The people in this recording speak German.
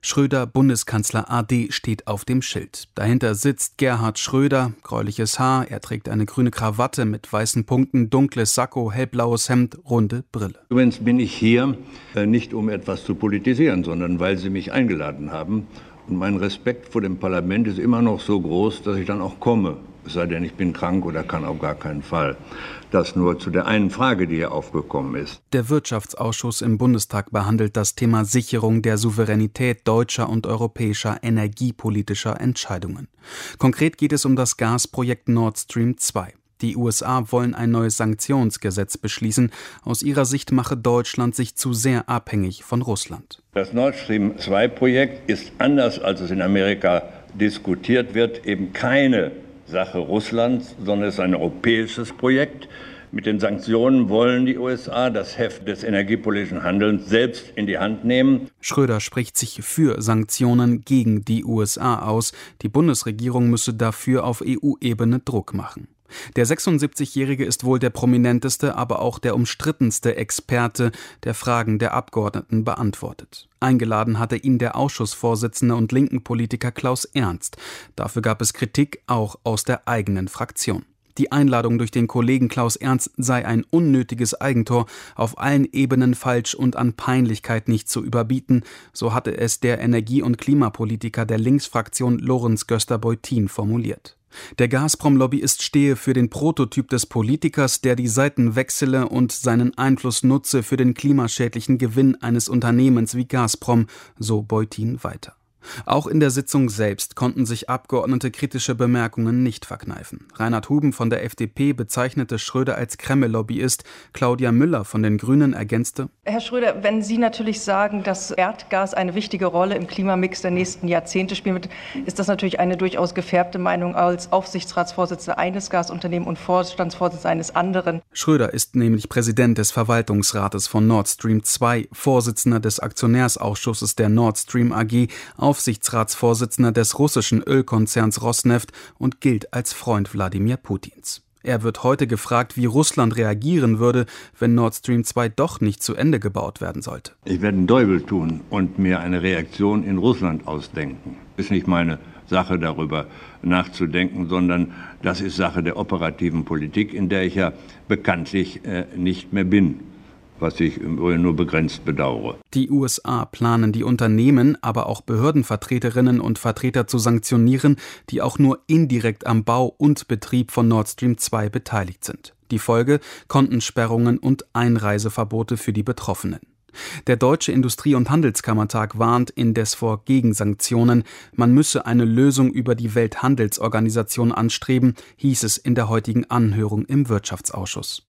Schröder, Bundeskanzler AD steht auf dem Schild. Dahinter sitzt Gerhard Schröder, gräuliches Haar, er trägt eine grüne Krawatte mit weißen Punkten, dunkles Sakko, hellblaues Hemd, runde Brille. Übrigens bin ich hier nicht um etwas zu politisieren, sondern weil Sie mich eingeladen haben. Und mein Respekt vor dem Parlament ist immer noch so groß, dass ich dann auch komme. Es sei denn, ich bin krank oder kann auf gar keinen Fall. Das nur zu der einen Frage, die hier aufgekommen ist. Der Wirtschaftsausschuss im Bundestag behandelt das Thema Sicherung der Souveränität deutscher und europäischer energiepolitischer Entscheidungen. Konkret geht es um das Gasprojekt Nord Stream 2. Die USA wollen ein neues Sanktionsgesetz beschließen. Aus ihrer Sicht mache Deutschland sich zu sehr abhängig von Russland. Das Nord Stream 2 Projekt ist anders, als es in Amerika diskutiert wird, eben keine Sache Russlands, sondern es ist ein europäisches Projekt. Mit den Sanktionen wollen die USA das Heft des energiepolitischen Handelns selbst in die Hand nehmen. Schröder spricht sich für Sanktionen gegen die USA aus. Die Bundesregierung müsse dafür auf EU-Ebene Druck machen. Der 76-Jährige ist wohl der prominenteste, aber auch der umstrittenste Experte, der Fragen der Abgeordneten beantwortet. Eingeladen hatte ihn der Ausschussvorsitzende und linken Politiker Klaus Ernst. Dafür gab es Kritik, auch aus der eigenen Fraktion. Die Einladung durch den Kollegen Klaus Ernst sei ein unnötiges Eigentor, auf allen Ebenen falsch und an Peinlichkeit nicht zu überbieten, so hatte es der Energie- und Klimapolitiker der Linksfraktion Lorenz Göster-Beutin formuliert. Der Gazprom-Lobbyist stehe für den Prototyp des Politikers, der die Seiten wechsele und seinen Einfluss nutze für den klimaschädlichen Gewinn eines Unternehmens wie Gazprom, so Beutin weiter. Auch in der Sitzung selbst konnten sich Abgeordnete kritische Bemerkungen nicht verkneifen. Reinhard Huben von der FDP bezeichnete Schröder als Kreml-Lobbyist. Claudia Müller von den Grünen ergänzte: Herr Schröder, wenn Sie natürlich sagen, dass Erdgas eine wichtige Rolle im Klimamix der nächsten Jahrzehnte spielen wird, ist das natürlich eine durchaus gefärbte Meinung als Aufsichtsratsvorsitzender eines Gasunternehmens und Vorstandsvorsitzender eines anderen. Schröder ist nämlich Präsident des Verwaltungsrates von Nord Stream 2, Vorsitzender des Aktionärsausschusses der Nord Stream AG, Aufsichtsratsvorsitzender des russischen Ölkonzerns Rosneft und gilt als Freund Wladimir Putins. Er wird heute gefragt, wie Russland reagieren würde, wenn Nord Stream 2 doch nicht zu Ende gebaut werden sollte. Ich werde den Teufel tun und mir eine Reaktion in Russland ausdenken. Ist nicht meine Sache, darüber nachzudenken, sondern das ist Sache der operativen Politik, in der ich ja bekanntlich nicht mehr bin, was ich im Übrigen nur begrenzt bedauere. Die USA planen die Unternehmen, aber auch Behördenvertreterinnen und Vertreter zu sanktionieren, die auch nur indirekt am Bau und Betrieb von Nord Stream 2 beteiligt sind. Die Folge: Kontensperrungen und Einreiseverbote für die Betroffenen. Der Deutsche Industrie- und Handelskammertag warnt indes vor Gegensanktionen. Man müsse eine Lösung über die Welthandelsorganisation anstreben, hieß es in der heutigen Anhörung im Wirtschaftsausschuss.